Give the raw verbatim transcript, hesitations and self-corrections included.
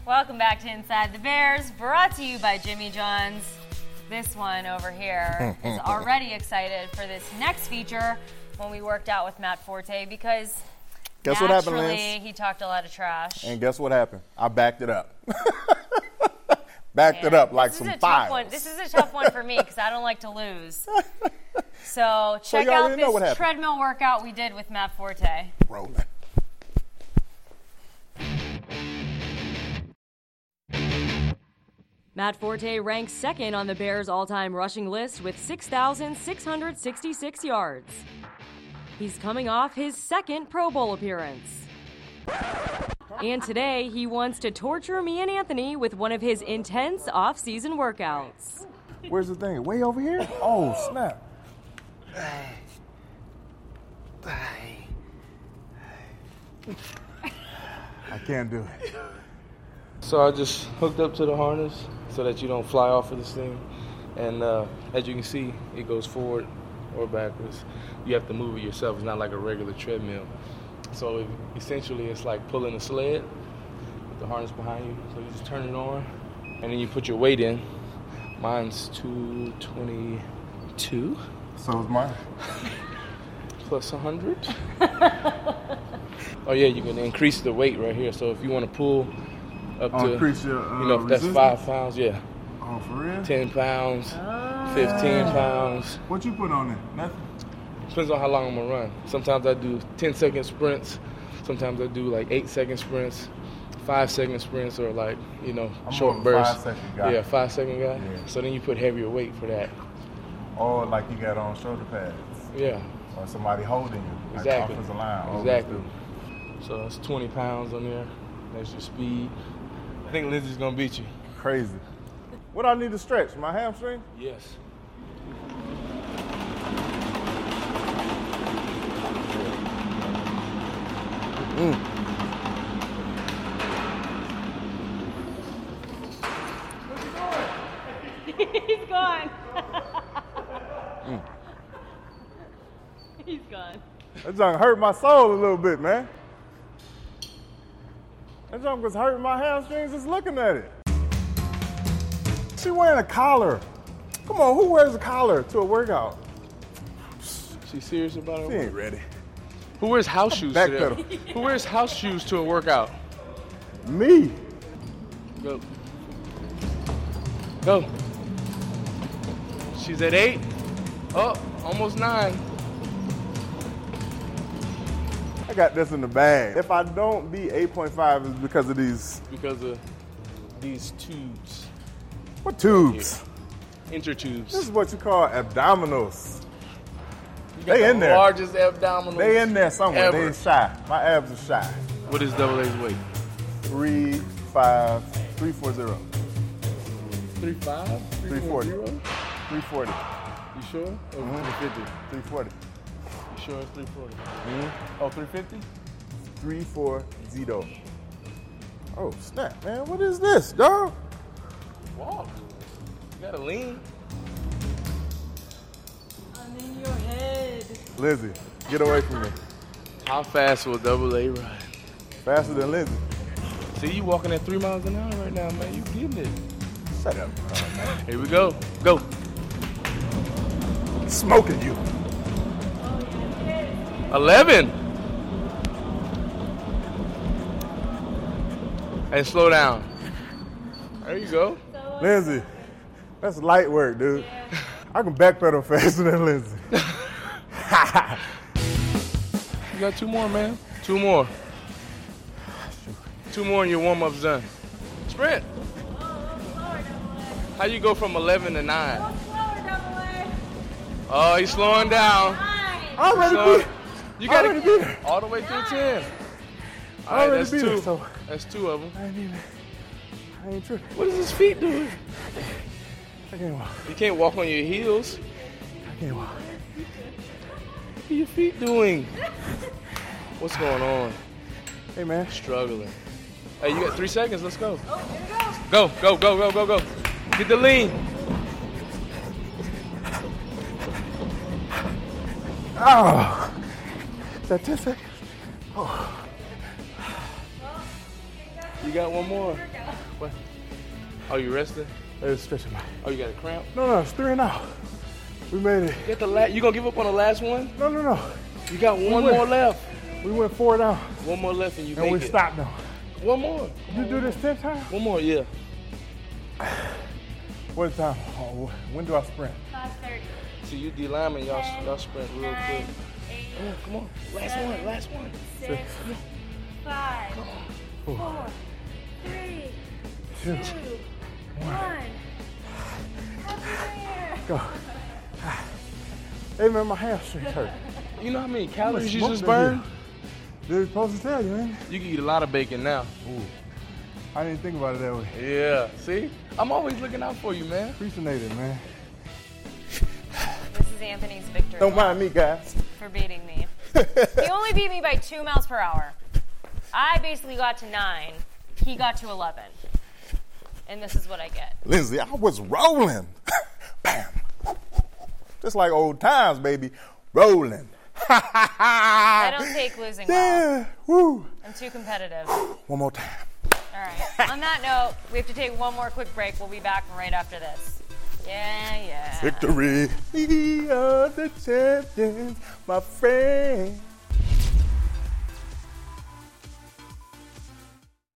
Welcome back to Inside the Bears, brought to you by Jimmy John's. This one over here is already excited for this next feature when we worked out with Matt Forte because guess what happened, naturally Lance? he talked a lot of trash. And guess what happened? I backed it up. backed Yeah. it up like this some is a files. tough one. This is a tough one for me because I don't like to lose. So check so you out already know what this happened. treadmill workout we did with Matt Forte. Rolling. Matt Forte ranks second on the Bears' all-time rushing list with six thousand six hundred sixty-six yards. He's coming off his second Pro Bowl appearance. And today, he wants to torture me and Anthony with one of his intense off-season workouts. Where's the thing? Way over here? Oh, snap. I can't do it. So I just hooked up to the harness so that you don't fly off of this thing. And uh, as you can see, it goes forward or backwards. You have to move it yourself. It's not like a regular treadmill. So it, essentially, it's like pulling a sled with the harness behind you. So you just turn it on, and then you put your weight in. Mine's two twenty-two. So is mine. Plus one hundred. Oh, yeah, you can increase the weight right here. So if you want to pull up Oh, to, increase your, uh, you know, if that's resistance? five pounds, yeah. Oh, for real? ten pounds, fifteen pounds. What you put on it? Nothing? Depends on how long I'm going to run. Sometimes I do ten second sprints. Sometimes I do like eight second sprints, five second sprints, or like, you know, I'm short more of a bursts. five second guy. Yeah, five second guy. Yeah. So then you put heavier weight for that. Or like you got on shoulder pads. Yeah, Or somebody holding you. Like exactly. offensive line. always Exactly. do. So that's twenty pounds on there. That's your speed. I think Lindsay's going to beat you. Crazy. What I need to stretch? My hamstring? Yes. Mm. He's gone. Mm. He's gone. That junk hurt my soul a little bit, man. That junk was hurting my hamstrings just looking at it. She wearing a collar. Come on, who wears a collar to a workout? She serious about it? She ain't ready. Who wears house shoes to Backpedal. that? Who wears house shoes to a workout? Me. Go. Go. She's at eight. Oh, almost nine. I got this in the bag. If I don't be eight point five, it's because of these. Because of these tubes. What tubes? Intertubes. This is what you call abdominals. You got They the in there. largest abdominals. They in there somewhere. Ever. They shy. My abs are shy. What is double A's weight? Three, five, three, four, zero. Three five? Three forty. Zero? Three forty. You sure? Or Mm-hmm. three fifty? Three forty. You sure it's three forty? Mm-hmm. Oh, three fifty? Three, four, zero. Oh snap, man! What is this, dog? Walk. You gotta lean. I'm in your head. Lizzie, get away from me. How fast will double A ride? Faster than Lizzie. See, you walking at three miles an hour right now, man. You getting it. Shut up. Oh, man. Here we go. Go. Smoking you. eleven. And slow down. There you go. Lindsay, that's light work, dude. I can backpedal faster than Lindsay. You got two more, man. Two more. Two more and your warm-up's done. Sprint. How you go from eleven to nine? Oh, he's slowing down. I already Slowing- beat. You got already beat her. to all the way through ten. I All right, already that's beat her, two. so That's two of them. I ain't even. I ain't tripping. What is his feet doing? I can't walk. You can't walk on your heels. I can't walk. What are your feet doing? What's going on? Hey, man. Struggling. Hey, you got three seconds. Let's go. Go, go, go, go, go, go. Get the lean. Oh. Is that ten seconds? Oh. You got one more. What? Oh, you resting? It's stretching my. Oh, you got a cramp? No, no, it's three and out. We made it. Get the la- You gonna give up on the last one? No, no, no. You got one went- more left. We went four down. One more left and you And make we it. stopped now. One more. You do this ten times? One more, yeah. What time? Oh, when do I sprint? five thirty. See, you D lineman, y'all, Ten, y'all sprint real nine, quick. eight, Come on, come on. Last seven, one, last one. six, five, four, three, Two. two, one. Happy New Year. Go. Hey man, my hamstrings hurt. You know how many calories you Smoke just that burned? here. They're supposed to tell you, man. You can eat a lot of bacon now. Ooh. I didn't think about it that way. Yeah, see? I'm always looking out for you, man. Appreciate it, man. This is Anthony's victory Don't mind me, guys. for beating me. He only beat me by two miles per hour. I basically got to nine. He got to eleven. And this is what I get. Lindsay, I was rolling. Bam. Just like old times, baby. Rolling. I don't take losing well. Yeah. Woo. I'm too competitive. One more time. All right. On that note, we have to take one more quick break. We'll be back right after this. Yeah, yeah. Victory. We are the champions, my friend.